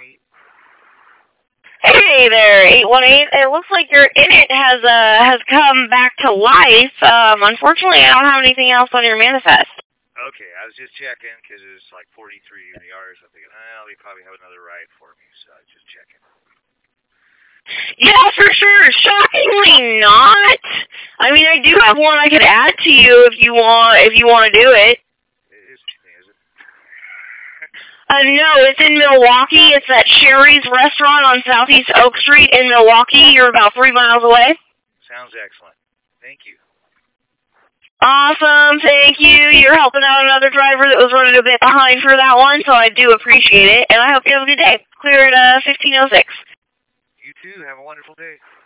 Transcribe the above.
Hey there, 818. It looks like your init has come back to life. Unfortunately, I don't have anything else on your manifest. Okay, I was just checking because it was like 43 yards. I'm thinking, they probably have another ride for me, so I was just checking. Yeah, for sure. Shockingly not. I mean, I do have one I could add to you if you want to do it. Is it? No, it's in Milwaukee. It's at Sherry's Restaurant on Southeast Oak Street in Milwaukee. You're about 3 miles away. Sounds excellent. Thank you. Awesome. Thank you. You're helping out another driver that was running a bit behind for that one, so I do appreciate it. And I hope you have a good day. Clear at 1506. You too. Have a wonderful day.